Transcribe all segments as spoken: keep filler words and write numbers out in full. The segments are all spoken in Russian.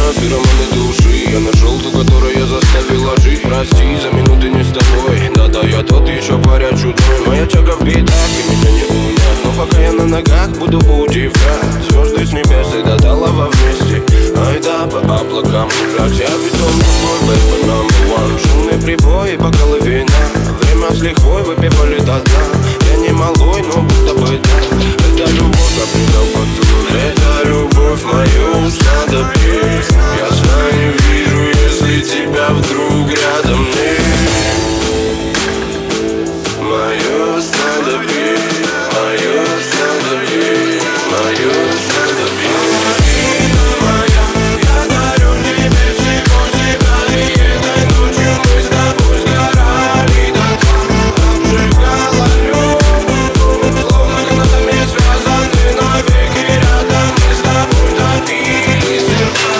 феромоны души. Я нашел ту, которую я заставила жить. Прости за минуты не с тобой. Да-да, я тот еще паря чудной. Моя чага в бедах и меня не унять. Но пока я на ногах, буду удивлять. Звезды с небес и до талого вместе. Ай да, по облакам лежать. Я ведом тобой, baby, number one. Шумные прибои, бокалы вина. Время с лихвой выпивали до дна. Я не малой, но будто бы да. Это любовь, я предал поцелуй. Это любовь мою надо петь. Я сна не вижу, если тебя вдруг рядом нет. Мое надо петь, мое надо петь, мое надо петь. Я дарю тебе всего себя, и этой ночью мы с тобой сгорали до тла. Обжигала любовь, словно канатами связаны навеки. Рядом мы с тобой топили сердца.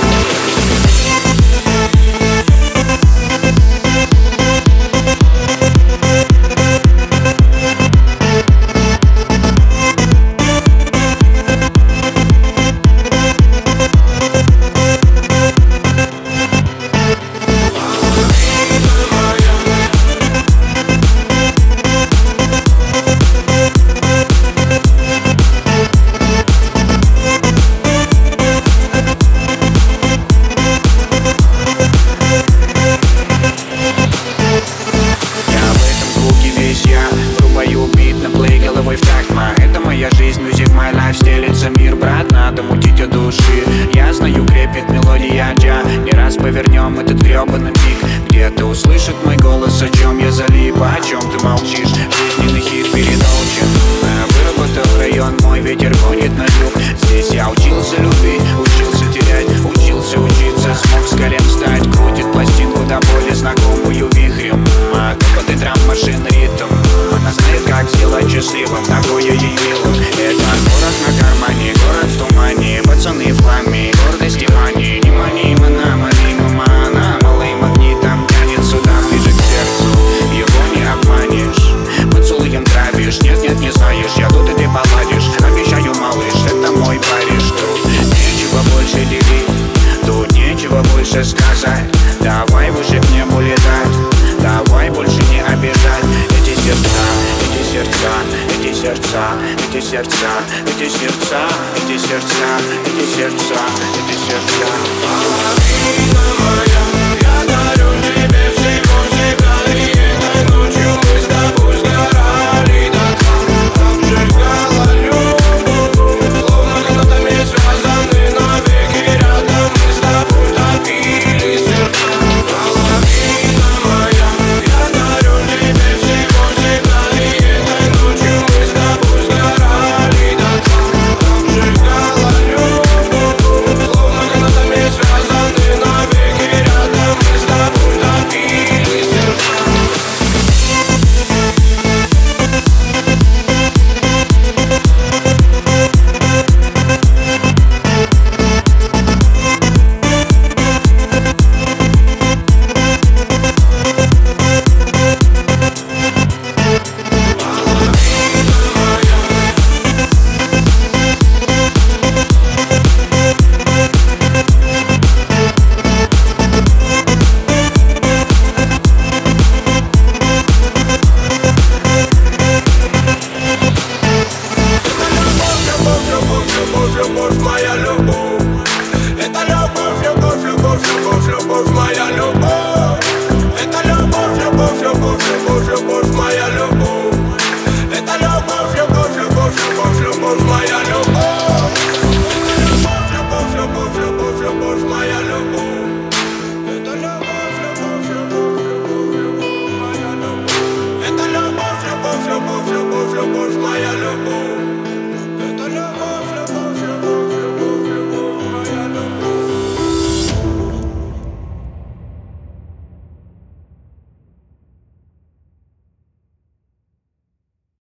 Это моя жизнь, music, my life, стелится мир, брат, надо мутить от души. Я знаю, крепит мелодия джа. Не раз повернем этот гребаный миг. Где-то услышит мой голос, о чем я залип, о чем ты молчишь. Жизненный хит передолчен. Выработал район, мой ветер гонит на юг. Здесь я учился любить, учился терять, учился учиться, смог с колен встать. Крутит пластинку до боли, знакомую вихрем. Под драм машин ритм. Она знает, как сделать счастливым, такое ей милым. Это город на кармане, город в тумане. Пацаны в хламе, гордость и мания. Не мани, мана, мали, мамана. Малый магнитом тянет сюда, ближе к сердцу. Его не обманешь, поцелуем травишь. Нет, нет, не знаешь, я тут и ты поладишь. Обещаю, малыш, это мой Париж. Тут нечего больше делить, тут нечего больше сказать. Давай выше к небу летать, давай больше не обижать. Эти сердца, эти сердца, эти сердца, эти сердца, эти сердца, эти сердца, эти сердца, эти сердца. Половина моя.